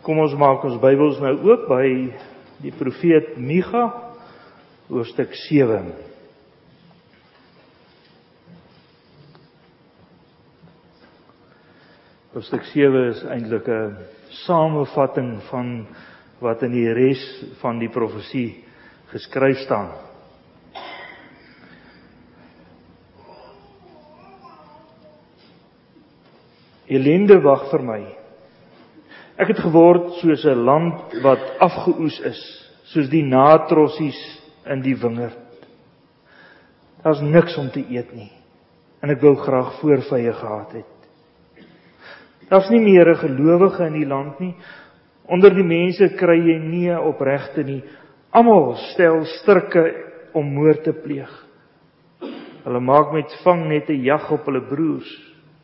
Kom ons maak ons Bybels nou oop by die profeet Micha, hoofstuk 7. Hoofstuk 7 is eintlik 'n samevatting van wat in die res van die profesie geskryf staan. Ellende wag vir my. Ek het geword soos 'n land wat afgeoes is, soos die natrossies in die wingerd. Daar's niks om te eet nie, en ek wou graag voorvye gehad het. Daar's nie meer 'n gelowige in die land nie, onder die mense kry jy nie 'n opregte nie, almal stel strikke om moord te pleeg. Hulle maak met vangnette jag op hulle broers.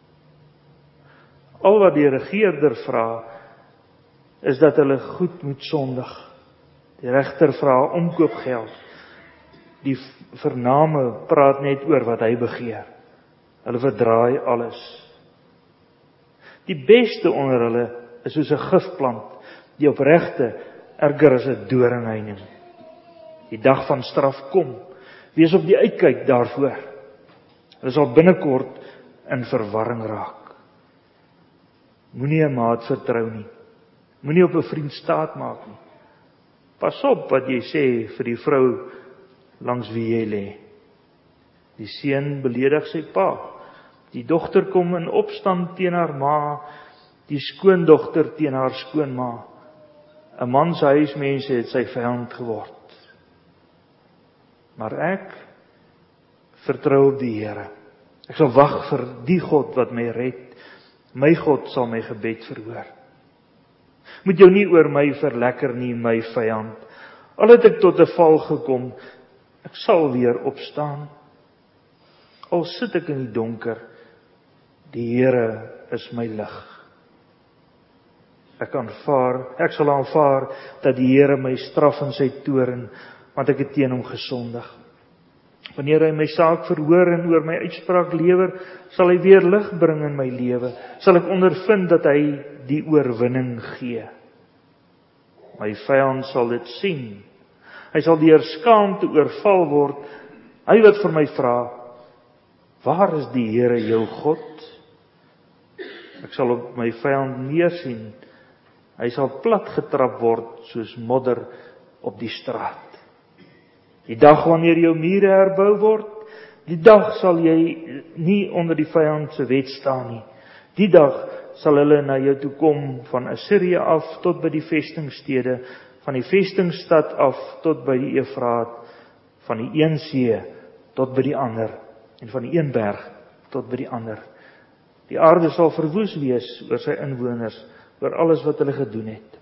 Al wat die regerder vra, is dat hulle goed moet sondig. Die regter vra omkoopgeld. Die vername praat net oor wat hy begeer. Hulle verdraai alles. Die beste onder hulle is soos 'n gifplant, die opregte erger as 'n doringheiding. Die dag van straf kom, wees op die uitkyk daarvoor. Hulle sal binnekort in verwarring raak. Moenie 'n maat vertrou nie. Moenie op 'n vriend staat maak nie. Pas op wat jy sê vir die vrou langs wie jy lê. Die seun beledig sy pa. Die dogter kom in opstand teen haar ma, die skoondogter teen haar skoonma. 'n Man se huismense het sy vyand geword. Maar ek vertrou op die Here. Ek sal wag vir die God wat my red. My God sal my gebed verhoor. Moet jou nie oor my verlekker nie, my vyand. Al het ek tot 'n val gekom, ek sal weer opstaan. Al sit ek in die donker, die Here is my lig. Ek sal aanvaar dat die Here my straf in sy toorn, want ek het teen hom gesondig. Wanneer hy my saak verhoor en oor my uitspraak lewer, sal hy weer lig bring in my lewe. Sal ek ondervind dat hy die oorwinning gee. My vyand sal dit sien. Hy sal deur skaamte oorval word. Hy wat vir my vra, waar is die Here jou God? Ek sal op my vyand neersien. Hy sal plat getrap word soos modder op die straat. Die dag wanneer jou mure herbou word, die dag sal jy nie onder die vyand se wet staan nie. Die dag sal hulle na jou toe kom, van Assirië af tot by die vestingstede, van die vestingstad af tot by die Eufraat, van die een see tot by die ander, en van die een berg tot by die ander. Die aarde sal verwoes wees oor sy inwoners, oor alles wat hulle gedoen het.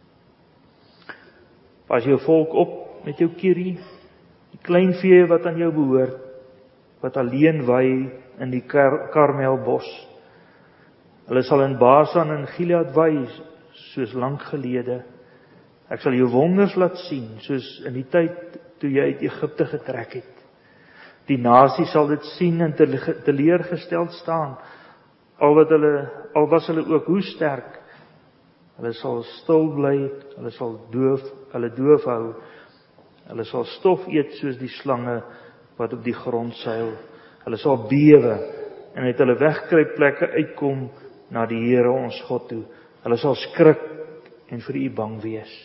Pas jou volk op met jou kierie, die klein vee wat aan jou behoort, wat alleen wei in die Karmelbos. Hulle sal in Basan en Gilead wei, soos lank gelede. Ek sal jou wonders laat sien, soos in die tyd toe jy uit Egipte getrek het. Die nasie sal dit sien en teleurgesteld staan, al was hulle ook hoe sterk. Hulle sal stil bly, hulle sal doof hou. Hulle sal stof eet soos die slange wat op die grond seil. Hulle sal bewe en uit hulle wegkruipplekke uitkom na die Here ons God toe. Hulle sal skrik en vir U bang wees.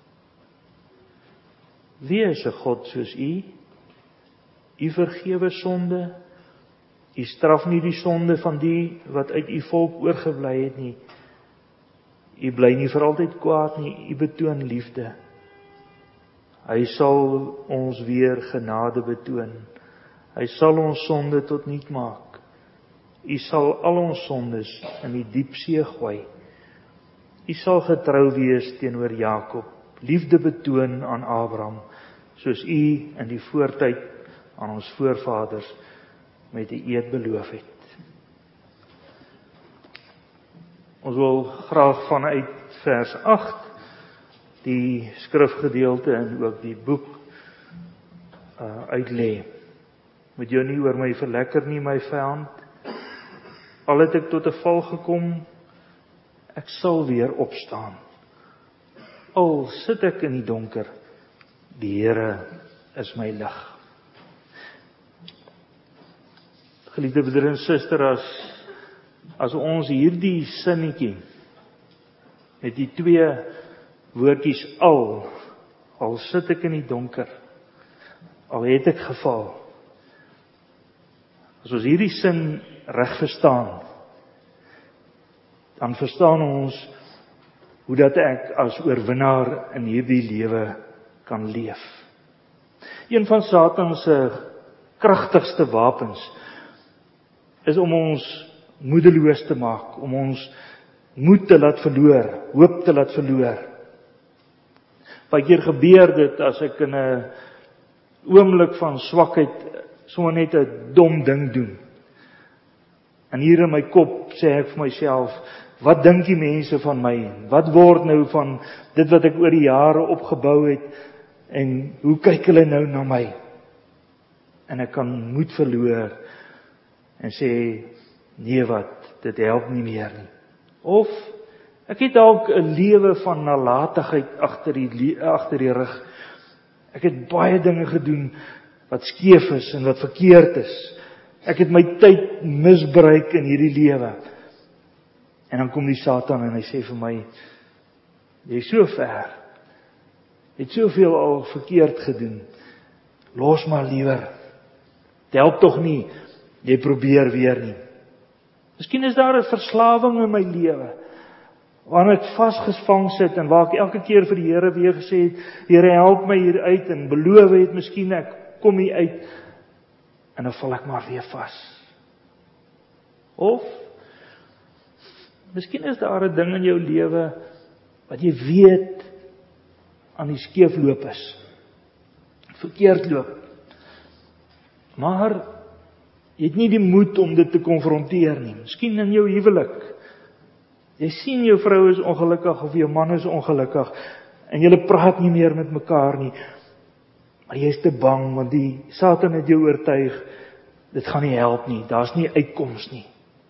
Wie is 'n God soos U? U vergewe sonde. U straf nie die sonde van die wat uit U volk oorgebly het nie. U bly nie vir altyd kwaad nie, U betoon liefde. Hy sal ons weer genade betoon. Hy sal ons sonde tot niet maak. U sal al ons sondes in die diepsee gooi. U sal getrou wees teenoor Jakob, liefde betoon aan Abraham, soos U in die voortyd aan ons voorvaders met 'n eed beloof het. Ons wil graag vanuit vers 8 die skrifgedeelte en ook die boek uitlê. Moet jou nie oor my verlekker nie, my vyand. Al het ek tot 'n val gekom, ek sal weer opstaan. Al sit ek in die donker, die Here is my lig. Geliefde broeder en suster, as ons hierdie sinnetjie met die 2 woordjies al sit ek in die donker, al het ek geval. As ons hierdie sin reg verstaan, dan verstaan ons hoe dat ek as oorwinnaar in hierdie lewe kan leef. Een van Satan se kragtigste wapens is om ons moedeloos te maak, om ons moed te laat verloor, hoop te laat verloor. Baie keer gebeur dit as ek in 'n oomblik van swakheid sommer net 'n dom ding doen. En hier in my kop sê ek vir myself, wat dink die mense van my? Wat word nou van dit wat ek oor die jare opgebou het? En hoe kyk hulle nou na my? En ek kan moed verloor en sê, nee wat, dit help nie meer nie. Of ek het dalk 'n lewe van nalatigheid agter die rug. Ek het baie dinge gedoen wat skeef is en wat verkeerd is. Ek het my tyd misbruik in hierdie lewe. En dan kom die Satan en hy sê vir my, jy is so ver. Jy het soveel al verkeerd gedoen. Los maar liewer. Dit help tog nie. Jy probeer weer nie. Miskien is daar 'n verslawing in my lewe, waarin ek vasgevang sit en waar ek elke keer vir die Here weer gesê het, Here help my hier uit, en beloof het, miskien ek kom hier uit, en dan val ek maar weer vas. Of, miskien is daar 'n ding in jou lewe, wat jy weet, aan die skeefloop is, verkeerd loop, maar jy het nie die moed om dit te konfronteer nie. Miskien in jou huwelik. Jy sien jou vrou is ongelukkig of jou man is ongelukkig en julle praat nie meer met mekaar nie. Maar jy is te bang want die Satan het jou oortuig, dit gaan nie help nie, daar's nie uitkoms nie.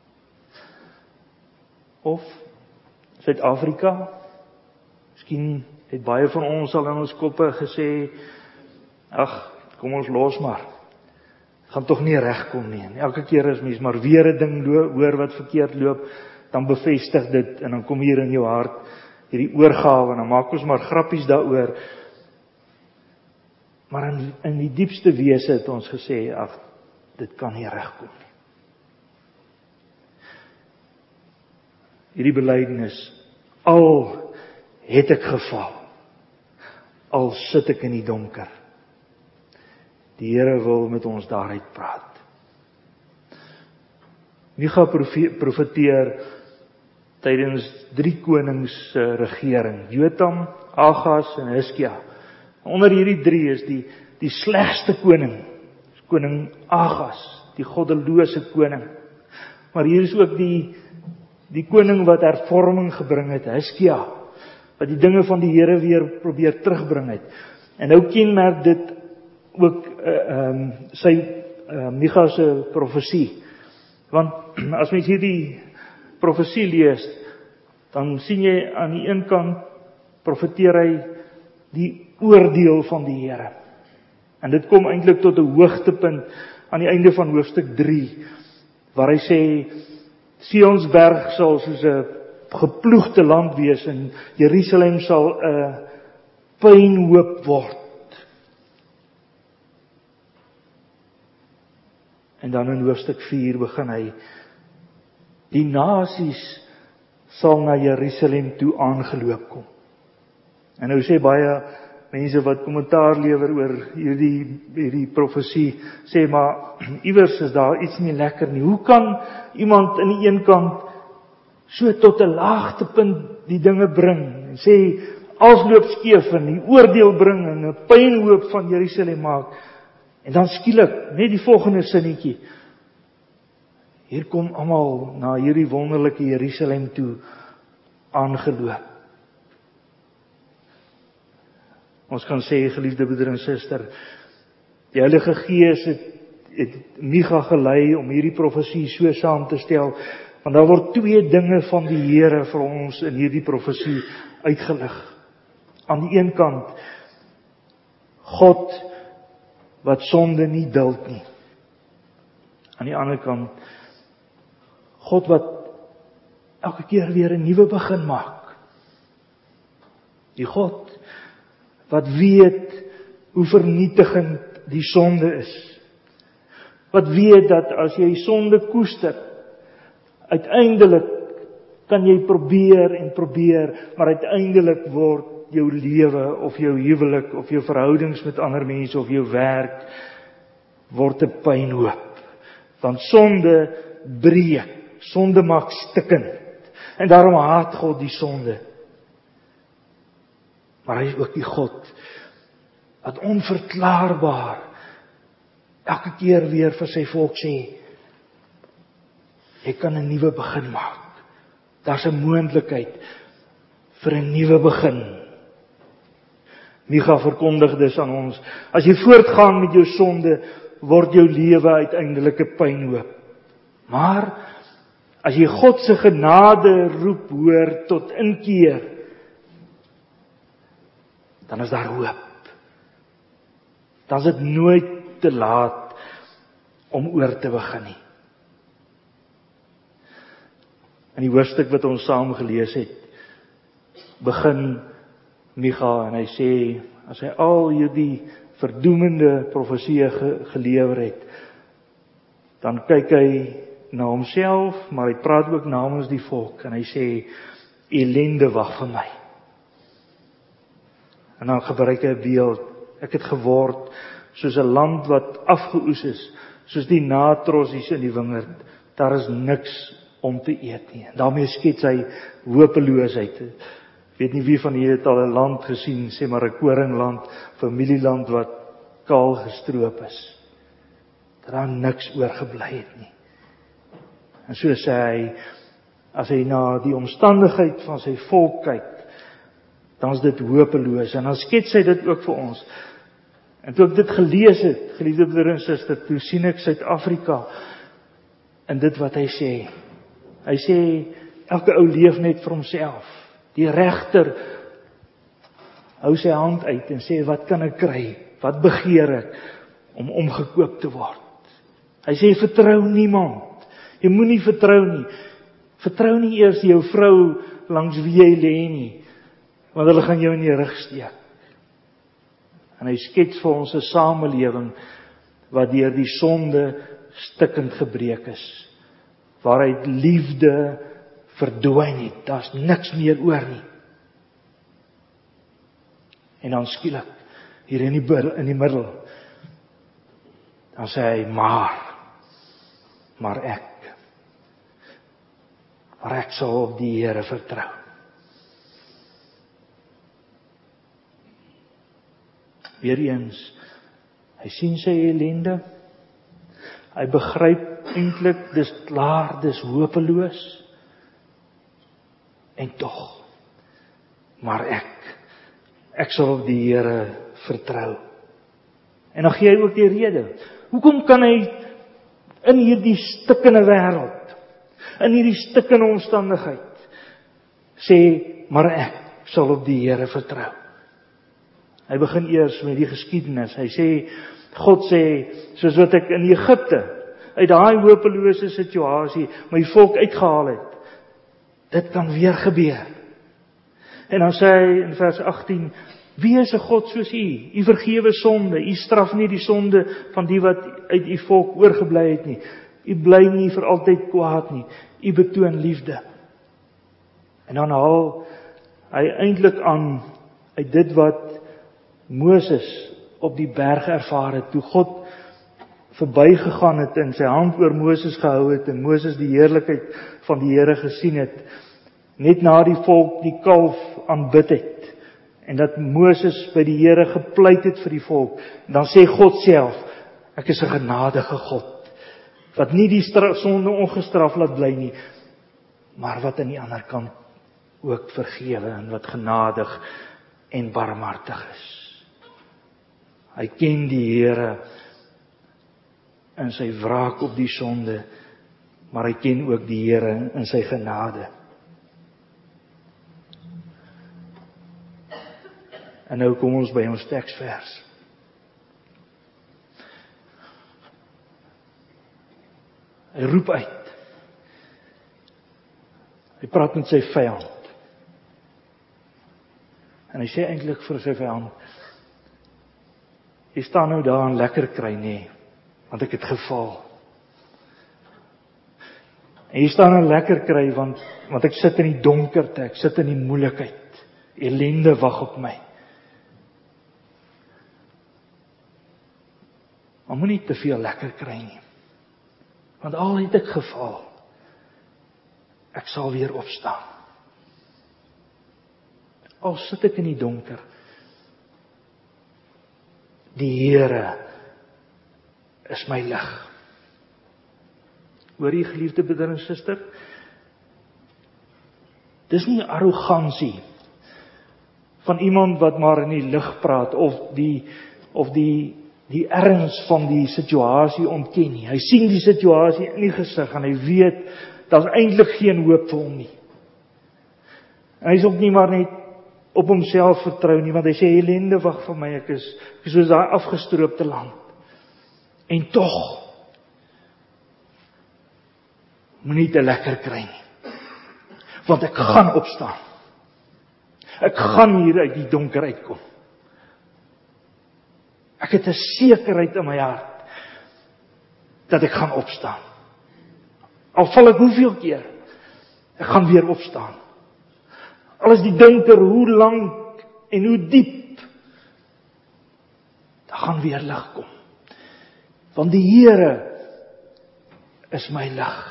Of Suid-Afrika. Miskien het baie van ons al in ons koppe gesê, ag, kom ons los maar. Gaan tog nie regkom nie. En elke keer as mens maar weer 'n ding hoor wat verkeerd loop, dan bevestig dit en dan kom hier in jou hart hierdie oorgawe en dan maak ons maar grappies daaroor. Maar in die diepste wese het ons gesê, ag, dit kan nie regkom nie. Hierdie belydenis, al het ek geval, al sit ek in die donker. Die Here wil met ons daaruit praat. Micha profeteer tydens 3 konings se regering, Jotam, Agas en Hiskia. Onder hierdie 3 is die slegste koning, koning Agas, die goddelose koning. Maar hier is ook die koning wat hervorming gebring het, Hiskia, wat die dinge van die Here weer probeer terugbring het. En nou kenmerk dit ook Micha se profesie. Want as mens hierdie profesie lees, dan sien jy aan die een kant profeteer hy die oordeel van die Here. En dit kom eintlik tot 'n hoogtepunt aan die einde van hoofstuk 3, waar hy sê, Sionsberg sal soos 'n geploegde land wees en Jerusalem sal 'n pynhoop word. En dan in hoofstuk 4 begin hy, die nasies sal na Jerusalem toe aangeloop kom. En nou sê baie mense wat kommentaar lewer oor hierdie profesie, sê maar, iewers is daar iets nie lekker nie. Hoe kan iemand aan die een kant so tot 'n laagtepunt die dinge bring, en sê, alles loop skeef en die oordeel bring en 'n pynhoop van Jerusalem maak, en dan skielik, net die volgende sinnetjie, hier kom almal na hierdie wonderlike Jerusalem toe aangeloop. Ons kan sê, geliefde broeder en suster, die Heilige Gees het Micha gelei om hierdie profesie so saam te stel, want daar word 2 dinge van die Here vir ons in hierdie profesie uitgelig. Aan die een kant, God wat sonde nie duld nie. Aan die ander kant, God wat elke keer weer 'n nuwe begin maak. Die God wat weet hoe vernietigend die sonde is. Wat weet dat as jy sonde koester, uiteindelik kan jy probeer, maar uiteindelik word jou lewe of jou huwelik of jou verhoudings met ander mense of jou werk word 'n pynhoop. Want sonde breek, sonde maak stikkend. En daarom haat God die sonde. Maar hy is ook die God wat onverklaarbaar elke keer weer vir sy volk sê, jy kan 'n nuwe begin maak. Daar's 'n moontlikheid vir 'n nuwe begin. Micha verkondig dus aan ons, as jy voortgaan met jou sonde, word jou lewe uiteindelik 'n pynhoop. Maar as jy God se genade roep hoor tot inkeer, dan is daar hoop. Dan is dit nooit te laat om oor te begin nie. In die hoofstuk wat ons saam gelees het, begin Micha en hy sê, as hy al hierdie verdoemende profesieë gelewer het, dan kyk hy na homself, maar hy praat ook namens die volk, en hy sê, ellende wag vir my. En dan gebruik hy 'n beeld, ek het geword soos 'n land wat afgeoes is, soos die natrossies in die wingerd, daar is niks om te eet nie. En daarmee skets hy hopeloosheid. Ek weet nie wie van julle het al 'n land gesien, sê maar 'n koringland, familieland wat kaal gestroop is. Dat daar niks oorgebly het nie. En so sê hy, as hy na die omstandigheid van sy volk kyk, dan is dit hopeloos. En dan skets hy dit ook vir ons. En toe ek dit gelees het, geliefde broer en suster, toe sien ek Suid-Afrika in dit wat hy sê. Hy sê, elke ou leef net vir homself. Die regter hou sy hand uit en sê, wat kan ek kry? Wat begeer ek om omgekoop te word? Hy sê, vertrou niemand. Jy moenie vertrou nie. Vertrou nie eers jou vrou langs wie jy lê nie, want hulle gaan jou in die rug steek. En hy skets vir ons 'n samelewing wat deur die sonde stikkend gebreek is, waaruit liefde verdwyn het, daar's niks meer oor nie. En dan skielik, hier in die middel, dan sê hy, maar ek sal op die Here vertrou. Weereens, hy sien sy ellende, hy begryp eintlik, dis klaar, dis hopeloos, en tog, maar ek sal op die Here vertrou. En dan gee hy ook die rede, hoekom kan hy in hierdie stikkende wêreld, in hierdie stikkende omstandigheid, sê, maar ek sal op die Here vertrou. Hy begin eers met die geskiedenis, hy sê, God sê, soos wat ek in Egipte, uit daai hopelose situasie, my volk uitgehaal het, dit kan weer gebeur. En dan sê hy in vers 18, wie is 'n God soos u? U vergewe sonde, u straf nie die sonde van die wat uit u volk oorgebly het nie. U bly nie vir altyd kwaad nie. U betoon liefde. En dan haal hy eintlik aan uit dit wat Moses op die berg ervaar het, toe God verbygegaan het en sy hand oor Moses gehou het en Moses die heerlikheid van die Here gesien het, net na die volk die kalf aanbid het, en dat Moses by die Here gepleit het vir die volk, en dan sê God self, ek is 'n genadige God, wat nie die sonde ongestraf laat bly nie, maar wat aan die ander kant ook vergewe, en wat genadig en barmhartig is. Hy ken die Here in sy wraak op die sonde, maar hy ken ook die Here in sy genade. En nou kom ons by ons teksvers. Hy roep uit. Hy praat met sy vyand. En hy sê eintlik vir sy vyand, jy staan nou daar en lekker kry, nee, want ek het geval. En jy staan nou lekker kry, want ek sit in die donkerte, ek sit in die moeilikheid, ellende wag op my. Maar moenie te veel lekker kry nie, want al het ek geval, ek sal weer opstaan. Al sit ek in die donker, die Here is my lig. Hoor jy, geliefde broeder en suster? Dis nie arrogansie van iemand wat maar in die lig praat of die erns van die situasie ontken nie. Hy sien die situasie in die gesig en hy weet daar's eintlik geen hoop vir hom nie. En hy is ook nie maar net op homself vertrou nie, want hy sê ellende wag vir my, ek is soos daai afgestroopte land. En tog moenie te lekker kry nie, want ek gaan opstaan. Ek gaan hier uit die donker uitkom. Ek het 'n sekerheid in my hart dat ek gaan opstaan. Al val ek hoeveel keer, ek gaan weer opstaan. Al is die donker hoe lank en hoe diep, daar gaan weer lig kom. Want die Here is my lig.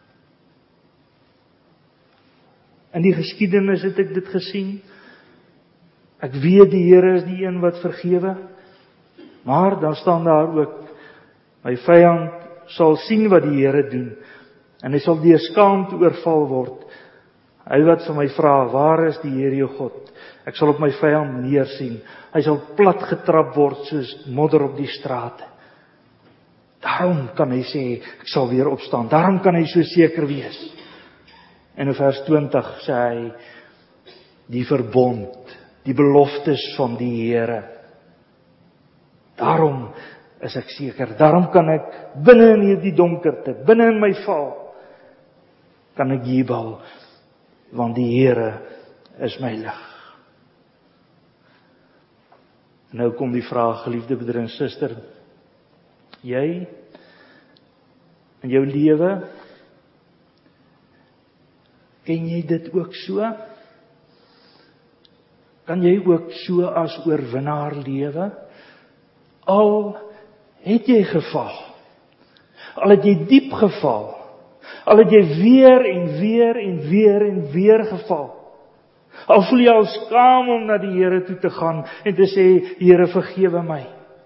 In die geskiedenis het ek dit gesien. Ek weet die Here is die een wat vergewe. Maar dan staan daar ook, my vyand sal sien wat die Here doen. En hy sal deur skaamte oorval word. Hy wat vir my vra, waar is die Here jou God? Ek sal op my vyand neersien. Hy sal plat getrap word soos modder op die strate. Daarom kan hy sê, ek sal weer opstaan. Daarom kan hy so seker wees. En in vers 20 sê hy, die verbond, die beloftes van die Here. Daarom is ek seker, daarom kan ek binne in hierdie donkerte, binne in my val, kan ek jubel, want die Here is my lig. Nou kom die vraag, geliefde broeder en suster, jy in jou lewe, ken jy dit ook so? Kan jy ook so as oorwinnaar lewe? Al het jy geval, al het jy diep geval, al het jy weer en weer en weer en weer geval, al voel jy al skaam om na die Here toe te gaan en te sê, Here vergewe my.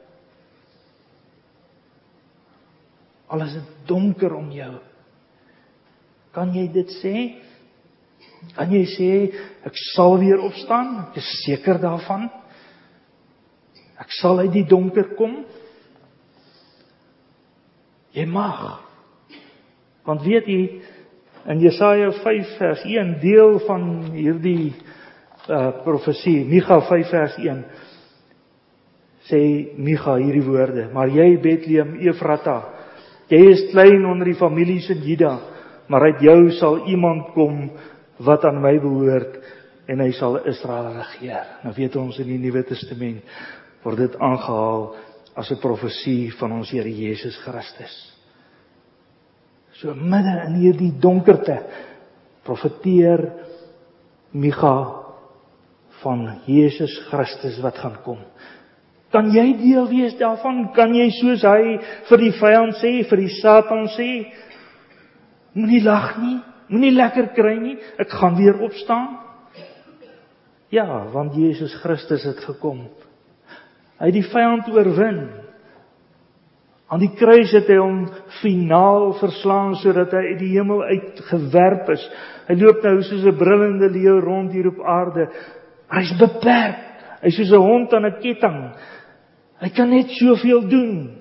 Al is dit donker om jou, kan jy dit sê? Kan jy sê, ek sal weer opstaan, ek is seker daarvan, ek sal uit die donker kom? Jy mag, want weet jy, in Jesaja 5 vers 1, deel van hierdie profesie, Micha 5 vers 1, sê Micha hierdie woorde, maar jy Bethlehem Efrata, jy is klein onder die families in Juda, maar uit jou sal iemand kom wat aan my behoort, en hy sal Israel regeer. Nou weet ons in die Nuwe Testament, word dit aangehaal as 'n profesie van ons Here Jesus Christus. So midde in hierdie donkerte, profeteer Micha van Jesus Christus wat gaan kom. Kan jy deel wees daarvan? Kan jy soos hy vir die vyand sê, vir die Satan sê, moenie lag nie, moenie lekker kry nie, ek gaan weer opstaan? Ja, want Jesus Christus het gekom. Hy het die vyand oorwin. Aan die kruis het hy hom finaal verslaan, sodat hy uit die hemel uitgewerp is. Hy loop nou soos 'n brullende leeu rond hier op aarde. Hy is beperk. Hy is soos 'n hond aan 'n ketting. Hy kan net soveel doen.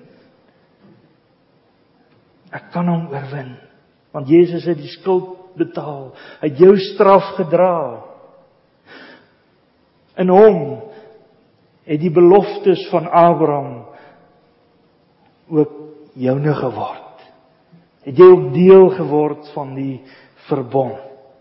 Ek kan hom oorwin, want Jesus het die skuld betaal. Hy het jou straf gedra. In hom het die beloftes van Abraham ook joune geword. Het jy ook deel geword van die verbond.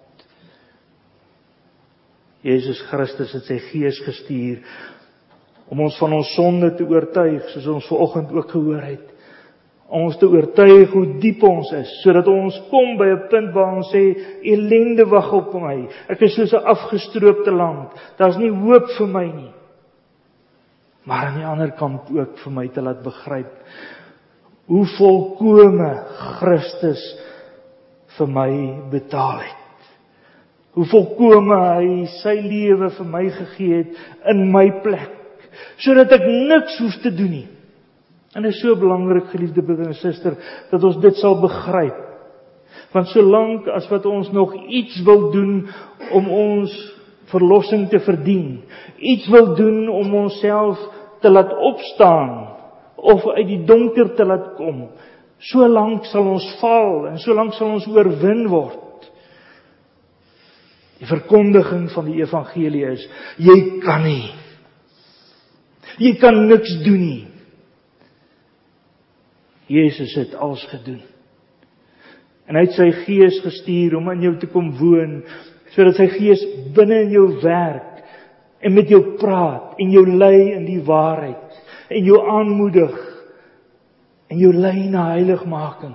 Jesus Christus het sy Gees gestuur om ons van ons sonde te oortuig, soos ons vanoggend ook gehoor het. Om ons te oortuig hoe diep ons is, sodat ons kom by 'n punt waar ons sê, ellende wag op my. Ek is soos 'n afgestroopte land. Daar's nie hoop vir my nie. Maar aan die ander kant ook vir my te laat begryp hoe volkome Christus vir my betaal het. Hoe volkome hy sy lewe vir my gegee het in my plek, sodat ek niks hoef te doen nie. En dit is so belangrik, geliefde broeder en suster, dat ons dit sal begryp. Want solank as wat ons nog iets wil doen om ons verlossing te verdien, iets wil doen om onsself te laat opstaan, of uit die donker te laat kom, solank sal ons val, en solank sal ons oorwin word. Die verkondiging van die evangelie is, jy kan nie. Jy kan niks doen nie. Jesus het alles gedoen. En hy het sy Gees gestuur om in jou te kom woon, sodat sy Gees binne in jou werk, en met jou praat, en jou lei in die waarheid, en jou aanmoedig, en jou lei na heiligmaking.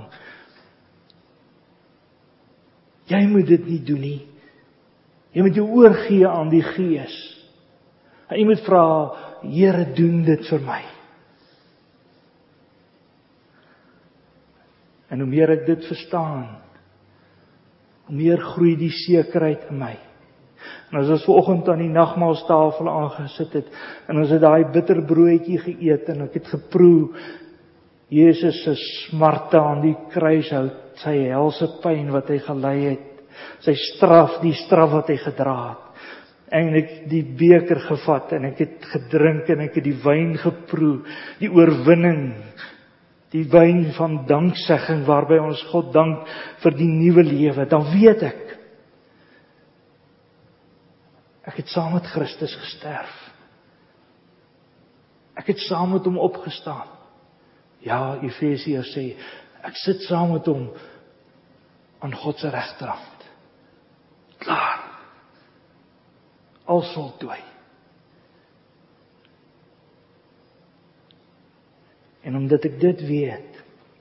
Jy moet dit nie doen nie. Jy moet jou oorgee aan die Gees. En jy moet vra, Here, doen dit vir my. En hoe meer ek dit verstaan, hoe meer groei die sekerheid in my. En as ons vanoggend aan die nagmaalstafel aangesit het, en ons het daai bitterbroodjie geëet, en ek het geproe, Jesus se smarte aan die kruishout, sy helse pyn wat hy gelei het, sy straf, die straf wat hy gedra het. En ek het die beker gevat, en ek het gedrink, en ek het die wyn geproe, die oorwinning, die wyn van danksegging, waarby ons God dank vir die nuwe lewe, dan weet ek het saam met Christus gesterf. Ek het saam met hom opgestaan. Ja, Efesiërs sê, ek sit saam met hom aan God se regterhand. Klaar. Alles voltooi. En omdat ek dit weet,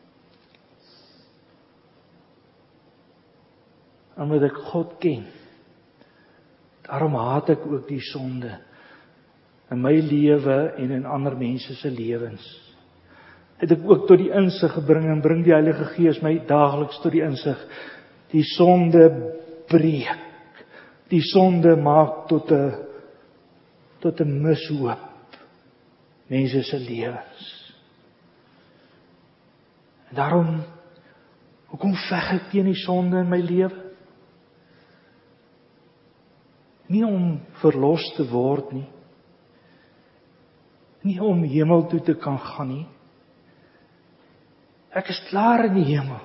omdat ek God ken, daarom haat ek ook die sonde in my lewe en in ander mense se lewens. Het ek ook tot die insig gebring en bring die Heilige Gees my daagliks tot die insig. Die sonde breek. Die sonde maak tot 'n mishoop mense se lewens. En daarom, hoekom veg ek teen die sonde in my lewe? Nie om verlos te word nie. Nie om hemel toe te kan gaan nie. Ek is klaar in die hemel.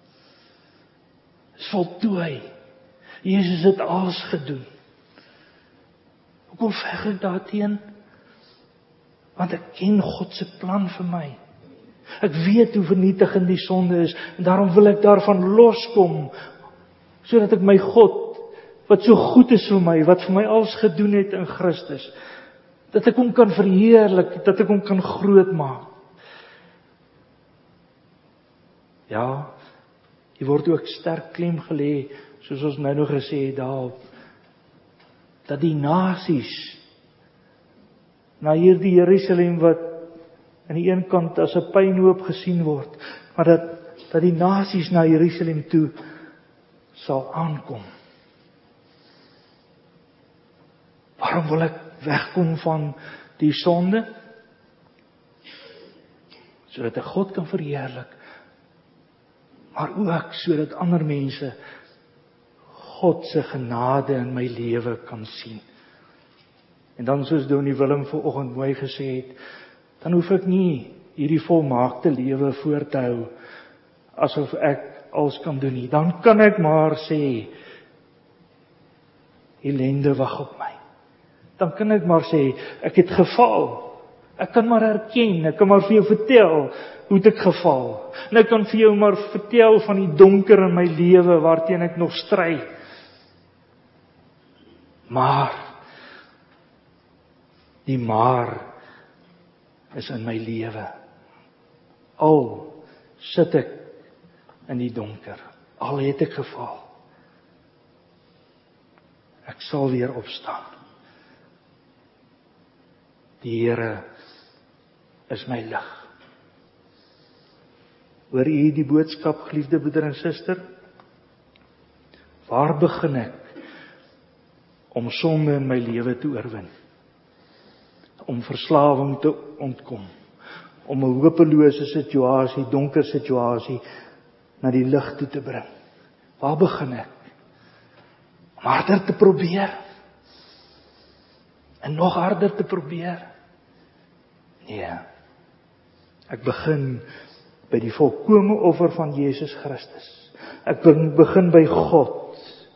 Is voltooi. Jesus het alles gedoen. Hoekom veg ek daarteen? Want ek ken God se plan vir my. Ek weet hoe vernietigend die sonde is, en daarom wil ek daarvan loskom, sodat ek my God, wat so goed is vir my, wat vir my alles gedoen het in Christus, dat ek hom kan verheerlik, dat ek hom kan groot maak. Ja, hier word ook sterk klem gelê, soos ons nou nog gesê het daarop, dat die nasies na hierdie Jerusalem wat aan die een kant as 'n pynhoop gesien word, maar dat die nasies na Jerusalem toe sal aankom. Waarom wil ek wegkom van die sonde? Sodat ek God kan verheerlik, maar ook sodat ander mense God se genade in my lewe kan sien. En dan soos Dominee Willem vanoggend mooi gesê het, dan hoef ek nie hierdie volmaakte lewe voort te hou, asof ek alles kan doen nie. Dan kan ek maar sê, ellende wag op my. dan kan ek maar sê, ek het gefaal. Ek kan maar erken, ek kan maar vir jou vertel hoe het ek gefaal. En ek kan vir jou maar vertel van die donker in my lewe waarteen ek nog stry. Maar die maar is in my lewe. Al sit ek in die donker, al het ek gefaal. Ek sal weer opstaan. Die Here is my lig. Hoor u die boodskap, geliefde broeder en suster? Waar begin ek om sonde in my lewe te oorwin? Om verslawing te ontkom? Om 'n hopelose situasie, donker situasie, na die lig toe te bring? Waar begin ek? Om harder te probeer? En nog harder te probeer? Nee. Ek begin by die volkome offer van Jesus Christus. Ek begin by God.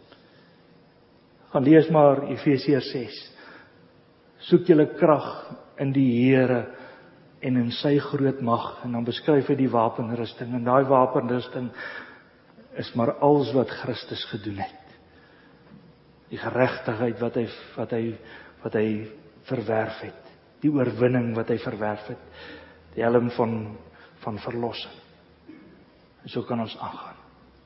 Gaan lees maar Efesiërs 6. Soek julle krag in die Here en in sy groot mag. En dan beskryf hy die wapenrusting. En daai wapenrusting is maar alles wat Christus gedoen het. Die geregtigheid wat hy verwerf het. Die oorwinning wat hy verwerf het. Die helm van verlossing. En so kan ons aangaan.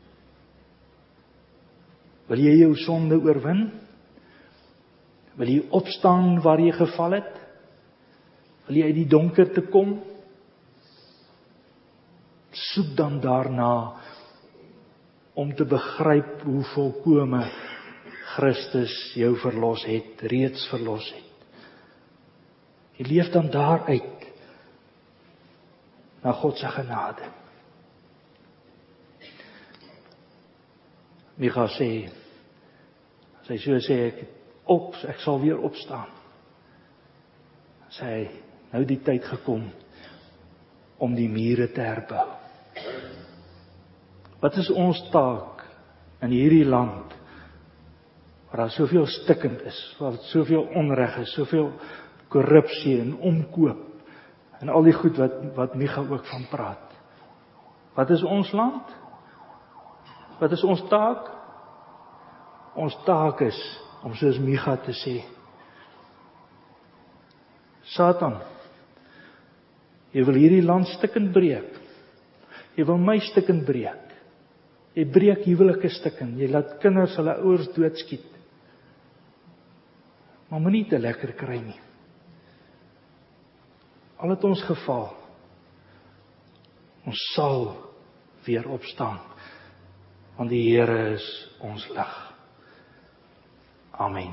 Wil jy jou sonde oorwin? Wil jy opstaan waar jy geval het? Wil jy uit die donker te kom? Soek dan daarna om te begryp hoe volkome Christus jou reeds verlos het. Jy leef dan daaruit na God se genade. Micha sê, as hy so sê, ek sal weer opstaan. Sê hy, nou die tyd gekom om die mure te herbou. Wat is ons taak in hierdie land, waar daar soveel stikkend is, waar soveel onreg is, soveel korrupsie en omkoop, en al die goed wat Micha ook van praat. Wat is ons land? Wat is ons taak? Ons taak is om soos Micha te sê, Satan, jy wil hierdie land stukkend breek. Jy wil my stukkend breek. Jy breek huwelike stukkend. Jy laat kinders hulle ouers doodskiet. Maar moenie te lekker kry nie. Al het ons gefaal, ons sal weer opstaan, want die Here is ons lig. Amen.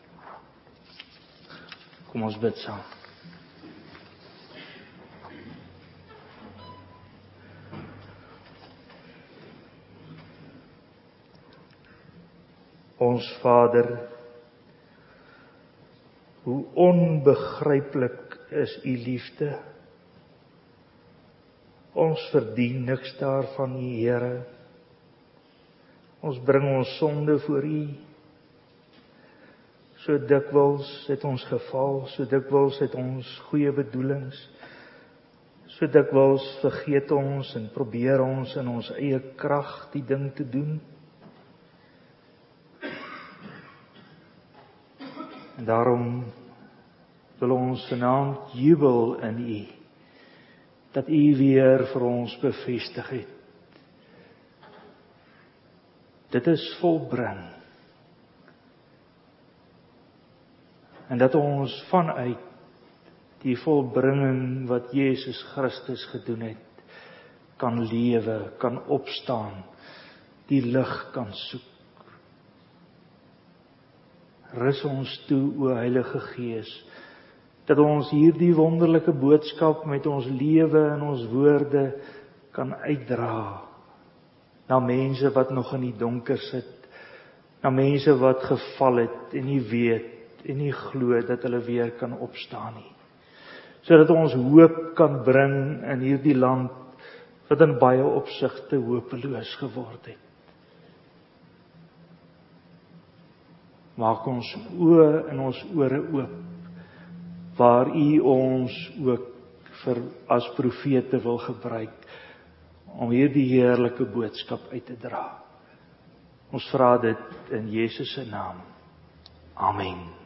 Kom ons bid saam. Ons Vader, hoe onbegryplik is u liefde. Ons verdien niks daarvan, u Here. Ons bring ons sonde voor u. So dikwels het ons geval, so dikwels het ons goeie bedoelings. So dikwels vergeet ons en probeer ons in ons eie krag die ding te doen. En daarom wil ons vanaand jubel in u, dat u weer vir ons bevestig het. Dit is volbring. En dat ons vanuit die volbringing wat Jesus Christus gedoen het, kan lewe, kan opstaan, die lig kan soek. Rus ons toe, o Heilige Gees, dat ons hierdie wonderlike boodskap met ons lewe en ons woorde kan uitdra na mense wat nog in die donker sit, na mense wat geval het en nie weet en nie glo dat hulle weer kan opstaan nie. Sodat ons hoop kan bring in hierdie land wat in baie opsigte hopeloos geword het. Maak ons oë en ons ore oop, waar U ons ook as profete wil gebruik, om hierdie heerlike boodskap uit te dra. Ons vra dit in Jesus se naam. Amen.